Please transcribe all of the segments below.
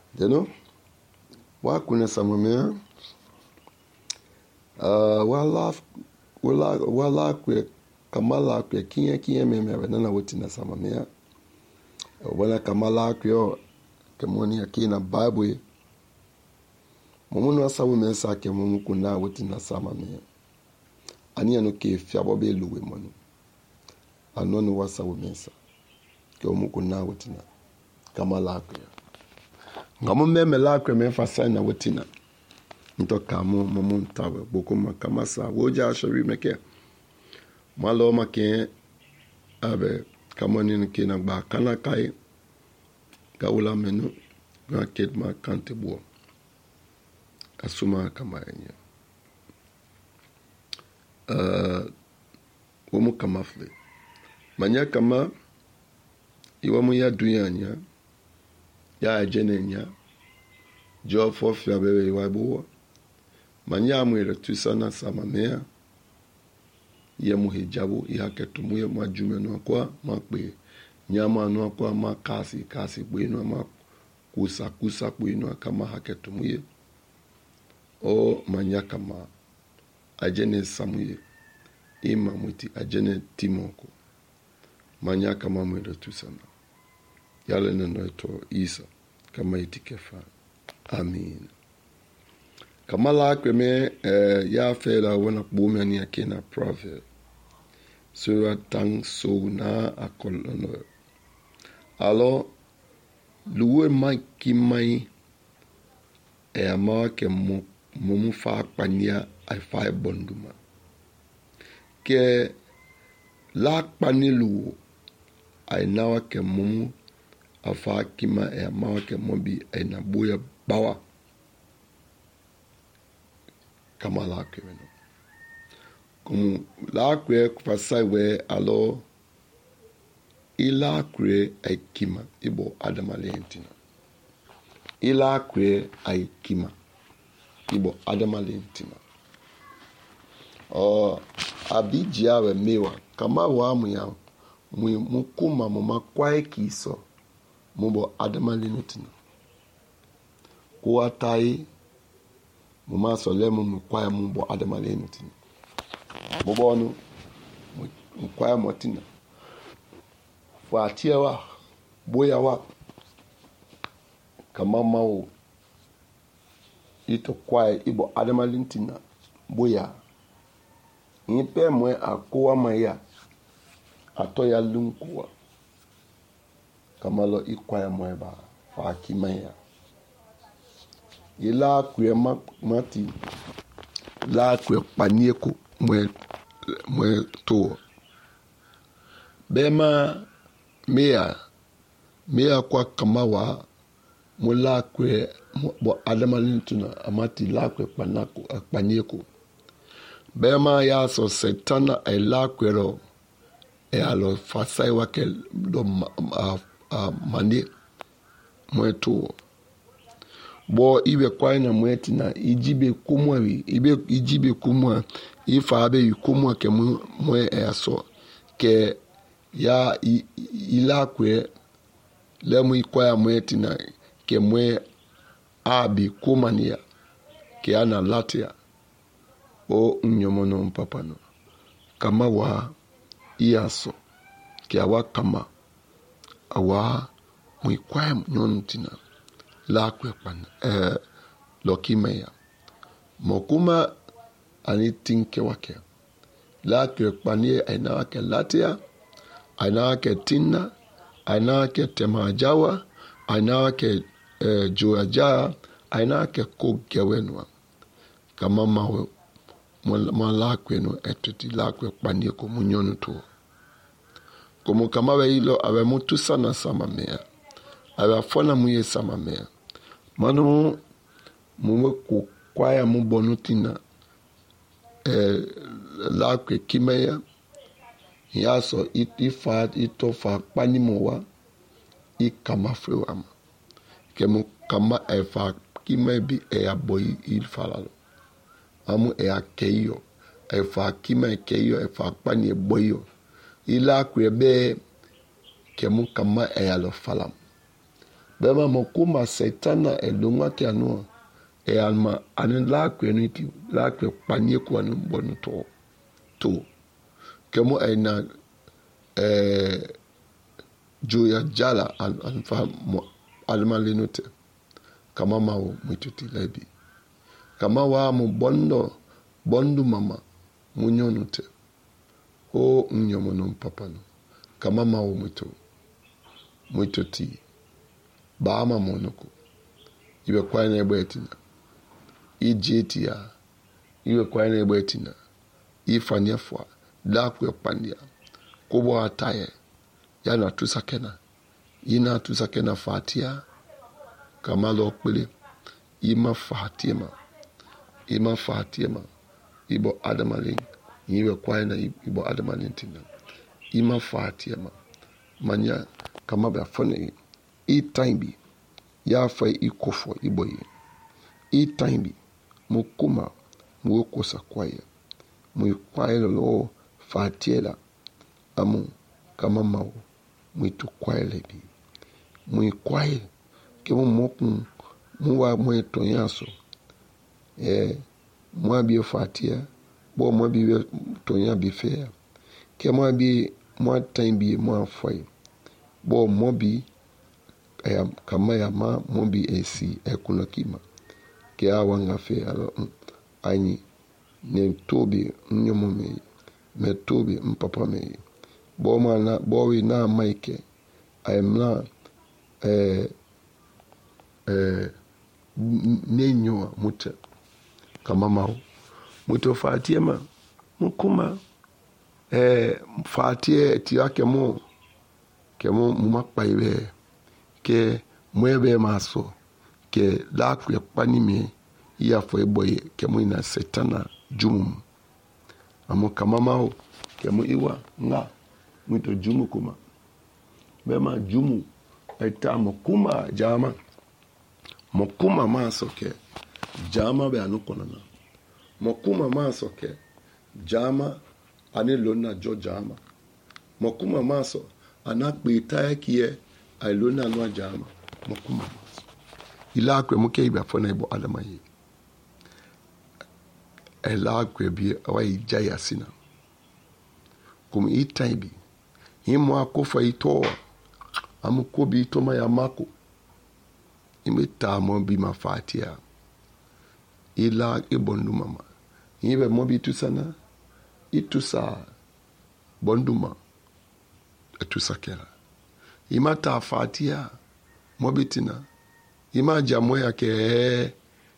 Deno, wa kuna samamea, wala kwe kamala kwe kinye meme wenana wuti na samamea. Wana kamala kwe yo kemoni ya kina Bible. Mumunu wa samamea sake mumu kuna wuti na samamea. Ani anu ke fiabobe luwe monu. Anonu wa samamea sa. Ke mumu kuna wuti na kamala kwe yo. Ngamu meme la kwe me fasai na wuti na. Nto kamu mumu ntawe bokuma kamasa woja ashari meke malo make abe kamoni nke na gba kana kai gaula menu na kedma kante bo asuma kama yenye womu kamafle manya kama iwamu ya dunyanya ya ajenenya jo fofia bebe iwabuwa manya amwele tuisana samamea ye muhijabu ihake tumuye majume no kwa makpe nyama no kwa makasi bwino ma kusa bwino kama hake tumuye o manya kama ajene samuye ima mwiti ajene timoko manya kama mwele tuisana yale neno eto isa kama itikefa amin. Kamala kweme ya fela wana kubume ni akina prophet. Sura tang so na akolono. Alo luwe mai ama ke mumu fa pania ai fa bonduma. Ke la panilu ai nawa ke mumu afa kima ama ke mobi ai na boya bawa. Kama lakwe no. Kumu lakwe kufasai we alo ilakwe aikima ibo adamalentina. Ilakwe aikima ibo adamalentina. Abijia we mewa kama wamu ya mukuma mumakwae kiso mubo adamalentina. Kuwatai muma sole mu kwaya mu bo adamale nutin bobo no mu kwaya motina fatia wa boya wa kama mawo ito kwaya ibo adamale ntina boya nipe mwe akowa maya atoya lunkuwa kama lo ikwaya mwe ba fa kimaya ila kwe mati la kwe panieko mwe to bema mea kwa kamawa mula kwe bo adamalintuna amati la kwe panieko bema ya so setana ay la kwe ro e alo fasai wake do mani mwe to bo ibe kwa na mweti na ijibe kumwa ifa abe yukumwa ke mwe eso ke ya ilakwe lemu ikwa mweti na ke mwe abi kumania ke ana latia o nyomono mpapano kama wa iaso ke awa kama awa mwikwa nyontina lakwe pan lokimaya mokuma ani tinke wake lakwe panie aina wake latia aina wake tina aina wake temajawa aina wake juaja aina wake kogewenwa kama mawe lakwe no etiti lakwe panie ko munyonu to komu kama we ilo awe mutu sana samamea awe afona muye samamea manu muwe kukwaya mubonutina lakwe kimeya yaso itofa panimowa ikamafrewama kemu kama efa kimebi boy ilfalalo amu keyo efa keyo efa panye boyo ilakwe be kemu kama lo falam bema mokuma setana elungwa ke anu e alma anen la kweniti la kwe panye ko anu bonu to kemo ena Juya jala an fa alma lenute kama mawo mwituti lebi kama wa mu bondu mama munyonute o nyomono papano kama mawo mwituti baama monoko ibe kwaina ebetina ijetia ibe kwaina ebetina ifanya fwa dakwe pandia kubo ataye yana tusakena ina tusakena fatia kama lokpele ima fatima ibo adamalin ibe kwaina ibo adamalin tina ima fatima manya kama ba fone i time ya fa ikofo iboye i time mukuma mukosa kwaye kwaye lo fatiela amu kama mawo mwitu kwaye lebi kwaye kemo mokun muwa mweto yaso mwa bi fatia bo mwa bi tonya bi fe kemo bi mwa time mwa foi bo mobi kama ya ma mobi esi ekuna kima ke awanga fe alo anyi ne tobi nyomo me tobi mpapa me bo mana bo wi na maike ayemla nenyo muta kama mawo muto fatie ma mukuma fatie ti yake mo kemo mumakpa ibe ke mwebe maso ke lakwe panime iya fo eboye kemo ina setana jumu amu kama mawo kemo iwa nga mwito jumu kuma bema jumu eta mokuma jama mokuma maso ke jama be anukonana mokuma maso ke jama ane lona jo jama mokuma maso anakpe itaye kie ailona no jama mokuma maso ila kwe muke iba fona ibo alama yi ela kwe bi awa ijaya sina kum itaibi himo akofa ito amukobi ito ma yamako imeta mo bi mafatia ila ibondu mama ibe mo bi tusana itusa bonduma etusakela imata fatia mobitina ima jamoya ke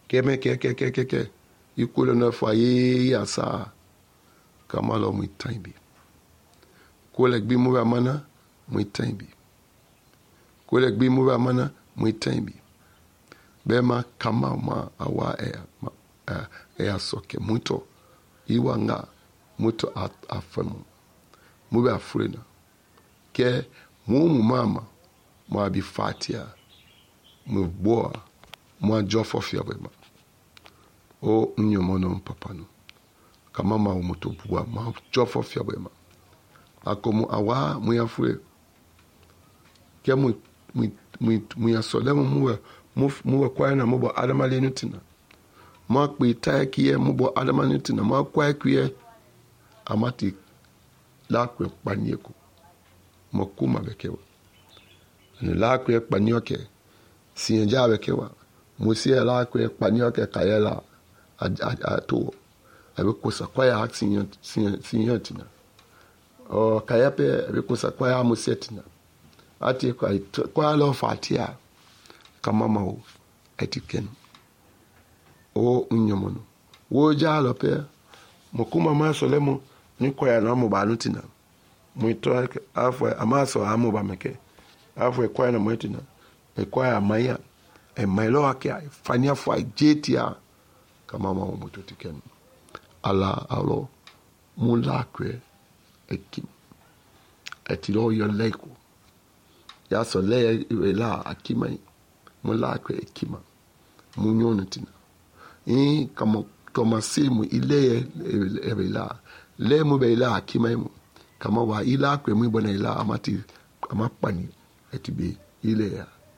ikulo na faye ya sa kamalo mwitambi kole gbi mu mana mwitambi kole gbi mu mana mwitambi bema kama ma awa soke muto iwanga muto afemu mube afurena ke mu mama mo bi fatia mu boa mo jofo fiabema o nyomono papano kama ma muto bua ma jofo fiabema akomu awa mu afure ke mu ya solemo mu kwa na mo bo adamale nutina mo pe takie mo bo adamale nutina mo kwa kwie amati lakwe panieko mokuma bekewa ni lakwe panioke sienja bekewa musi lakwe panioke kayela ato abekosa kwa ya action sinyotina o kayape abekosa kwa ya musetina ati kwa lo fatia kama mawo etiken o nyomono wo jalo pe mokuma masolemo ni kwa ya na mo banutina mwito afwe amaso amu bameke afwe kwa na mwetina kwa ya maya mailo wake fanya fwa jetia kama mawo mutotiken ala alo mulakwe ekim etilo yo leko ya so le la akima mulakwe ekima munyonutina kama tomasimu ile evela le mu beila akima mu kama wa ila kwe mu bona ila amati amapani etibe ile ya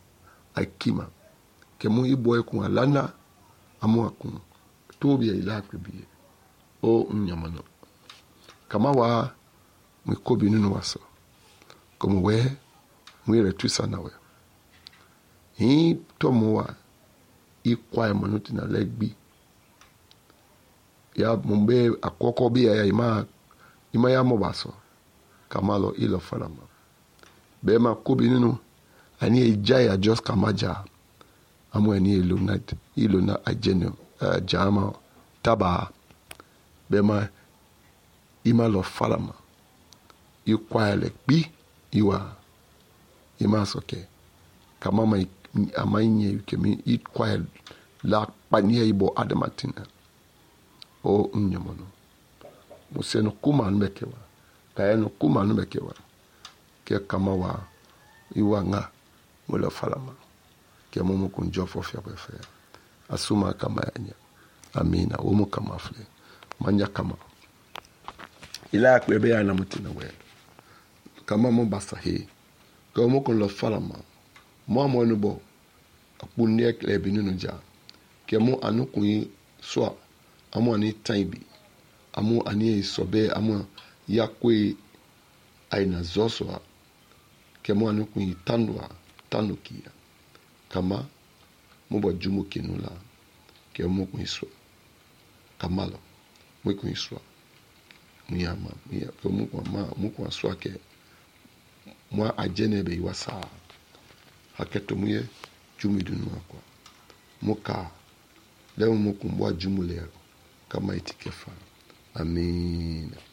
akima kemu iboy ku alana amu akun tobi ila kwebi o nyamano kama wa mwikobi nunu waso como we mwire twisa nawe hi tomo wa ikwa manuti na legbi ya mumbe akoko bi ya ima ya mobaso kamalo ilo farama bema kobi nunu ani ejaya just kamaja amu ani ilona ajeno jama taba bema ima lo farama ikwa legbi iwa ima soke kama amanye kemi ikwa la pania ibo adamatina o nyamono museno kuma nmekewa kayeno kuma nmekewa ke kama wa iwa nga mula falama ke momo kunjo fofia befe asuma kama yanya amina umu kama fle manya kama ila kwebe ya na mutina we kama mo basahi ko mo kun lo falama mo no bo apunne klebi nunu ja ke mo anukun so amu ani taibi amu ani sobe amu yakwe aina zosoa ke mo anukun tanukia kama mo bo jumu kinula ke mo kun so kamalo mo kun so muyama ko mo ko so ke mo ajenebe iwasa haketo muye jumi dunu akwa muka leo mukumbwa jumu leo kama itikefa. Amin.